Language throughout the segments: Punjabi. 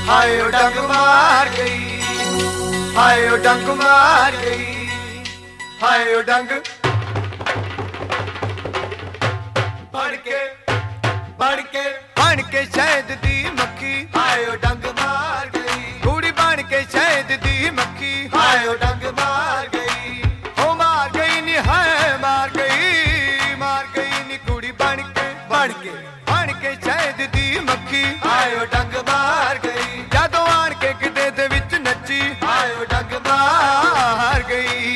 ਹਾਏ ਓ ਡੰਗ ਮਾਰ ਗਈ, ਹਾਏ ਓ ਡੰਗ ਮਾਰ ਗਈ, ਹਾਏ ਓ ਡੰਗ ਬਣ ਕੇ ਸ਼ਹਿਦ ਦੀ ਮੱਖੀ, ਹਾਏ ਓ ਡੰਗ ਮਾਰ ਗਈ, ਕੁੜੀ ਬਣ ਕੇ ਸ਼ਹਿਦ ਦੀ ਮੱਖੀ, ਹਾਏ ਓ ਡੰਗ ਮਾਰ ਗਈ, ਹੋ ਮਾਰ ਗਈ ਨੀ ਹਾਏ ਮਾਰ ਗਈ ਨੀ ਕੁੜੀ ਬਣ ਕੇ ਸ਼ਹਿਦ ਦੀ ਮੱਖੀ, ਹਾਏ ਓ ਡੰਗ ਮਾਰ ਗਈ, ਜਦੋਂ ਆਣ ਕੇ ਕਿਤੇ ਦੇ ਵਿੱਚ ਨੱਚੀ, ਹਾਏ ਓ ਡੰਗ ਮਾਰ ਗਈ।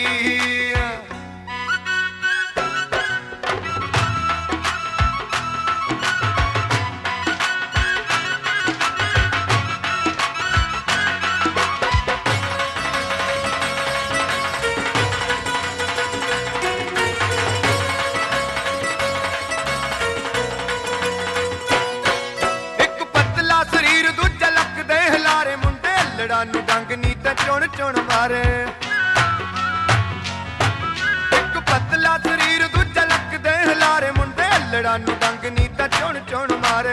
ਨੂੰ ਡੰਗ ਨੀ ਤਾਂ ਚੁਣ ਮਾਰੇ, ਇੱਕ ਪਤਲਾ ਸਰੀਰ ਦੂਜਾ ਲੱਕਦੇ ਹਲਾਰੇ, ਮੁੰਡੇ ਅਲੜਾ ਨੂੰ ਡੰਗ ਨੀ ਤਾਂ ਚੁਣ ਮਾਰੇ,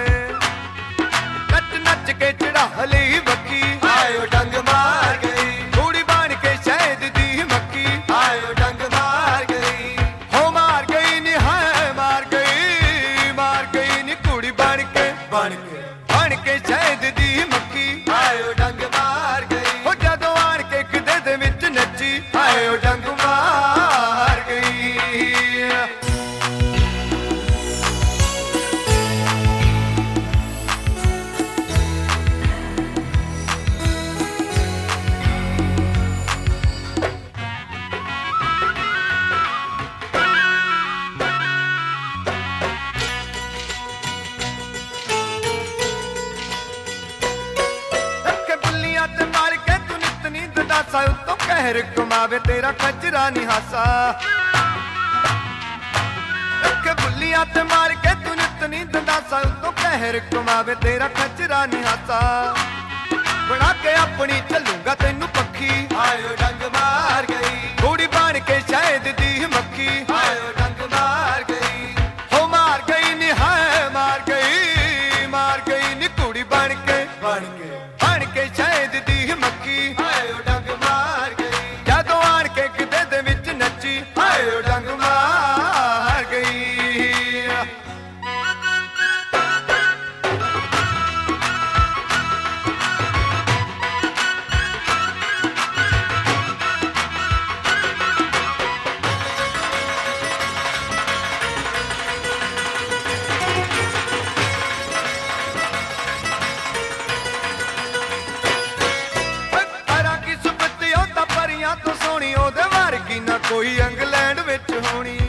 ਨੱਚ ਕੇ ਚੜਾ ਲਈ ਬੱਕੀ, ਹਾਏ ਓ ਡੰਗ ਮਾਰ ਗਈ, ਕੁੜੀ ਬਣ ਕੇ ਸ਼ਹਿਦ ਦੀ ਮੱਖੀ, ਹਾਏ ਓ ਡੰਗ ਮਾਰ ਗਈ, ਹੋ ਮਾਰ ਗਈ ਨੀ ਹਾਏ ਮਾਰ ਗਈ ਨੀ ਕੁੜੀ ਬਣ ਕੇ ਸ਼ਹਿਦ ਦੀ ਮੱਖੀ, ਹਾਏ ਓ ਡੰਗ ਮਾਰ ਗਈ, ਹੋ ਜਦੋਂ ਆਣ ਕੇ ਕਿਤੇ ਦੇ ਵਿੱਚ ਨੱਚੀ, ਹਾਏ ਓ ਡੰਗ ਮਾਰ ਗਈ। ਉੱਤੋਂ ਕਹਿਰ ਕਮਾਵੇ ਤੇਰਾ ਖੱਜਰਾ ਨੀ ਹਾਸਾ, ਅੱਖ ਬੁੱਲੀਆਂ ਤੇ ਮਾਰ ਕੇ ਤੂੰ ਨਿੱਤ ਨੀ ਦੰਦਾਸਾ, ਉੱਤੋਂ ਕਹਿਰ ਕਮਾਵੇ ਤੇਰਾ ਖੱਜਰਾ ਨੀ ਹਾਸਾ, ਬਣਾ ਕੇ ਆਪਣੀ ਚੱਲੂਗਾ ਤੈਨੂੰ ਪੱਖੀ, ਹਾਏ ਓ ਡੰਗ ਮਾਰ ਗਈ, ਕੁੜੀ ਬਣ ਕੇ ਸ਼ਹਿਦ ਦੀ ਮੱਖੀ, ਹਾਏ ਓ ਡੰਗ ਮਾਰ ਗਈ, ਹੋ ਮਾਰ ਗਈ ਨੀ ਹਾਏ ਮਾਰ ਗਈ ਨੀ ਕੁੜੀ ਬਣ ਕੇ ਸ਼ਹਿਦ ਦੀ ਮੱਖੀ, ਹਾਏ ਓ ਡੰਗ ਮਾਰ ਗਈ, ਜਦੋਂ ਆਣ ਕੇ ਕਿਤੇ ਦੇ ਵਿੱਚ ਨੱਚੀ, ਹਾਏ ਓ ਡੰਗ ਮਾਰ ਗਈ। ਤੋਂ ਸੋਹਣੀ ਉਹਦੇ ਵਰਗੀ ਨਾ ਕੋਈ ਇੰਗਲੈਂਡ ਵਿੱਚ ਹੋਣੀ,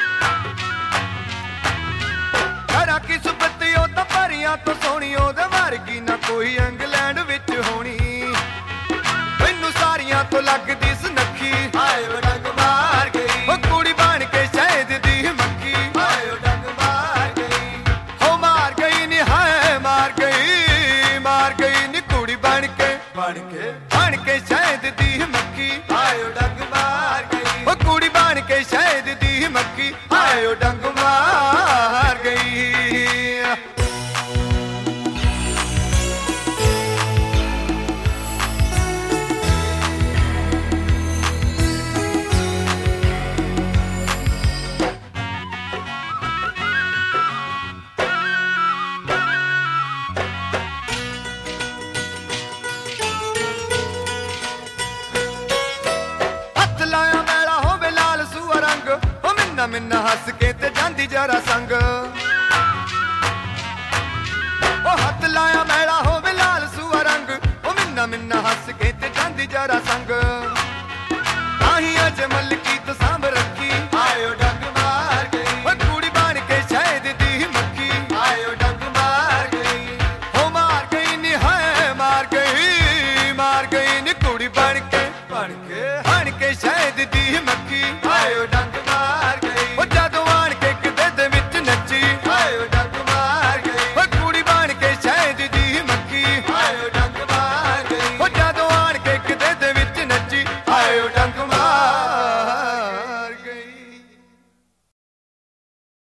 ਘਰਾਂ ਕੀ ਸੁਪਤ ਉਹ ਤਾਂ ਪਰੀਆਂ ਤੋਂ ਸੋਹਣੀ ਉਹਦੇ ਵਰਗੀ ਨਾ ਕੋਈ ਇੰਗਲੈਂਡ ਵਿੱਚ ਹੋਣੀ, ਮੈਨੂੰ ਸਾਰੀਆਂ ਤੋਂ ਲੱਗਦੀ ਸੁਨੱਖੀ, ਹਾਏ ਓ ਡੰਗ ਮਾਰ ਗਈ, ਉਹ ਕੁੜੀ ਬਣ ਕੇ ਸ਼ਹਿਦ ਦੀ ਮੱਖੀ, ਹਾਏ ਓ ਡੰਗ ਮਾਰ ਗਈ, ਹੋ ਮਾਰ ਗਈ ਨੀ ਹਾਏ ਮਾਰ ਗਈ ਨੀ ਕੁੜੀ ਬਣ ਕੇ ਸ਼ਹਿਦ ਦੀ ਮੱਖੀ, ਹਾਏ ਓ ਡੰਗ ਮਾਰ ਗਈ, ਉਹ ਕੁੜੀ ਬਣ ਕੇ ਸ਼ਹਿਦ ਦੀ ਮੱਖੀ, ਹਾਏ ਓ ਡੰਗ ਮਾਰ ਗਈ। ਮਿੰਨਾ ਹੱਸ ਕੇ ਤੇ ਜਾਂਦੀ ਜਰਾ ਸੰਗ, ਉਹ ਹੱਥ ਲਾਇਆ ਮੈਲਾ ਹੋਵੇ ਲਾਲ ਸੂਆ ਰੰਗ, ਉਹ ਮਿੰਨਾ ਹੱਸ ਕੇ ਤੇ ਜਾਂਦੀ ਜਰਾ ਸੰਗ, ਤਾਹੀਂ ਅਜ ਮਲਕੀ ਤੋਂ ਸਾਂਭ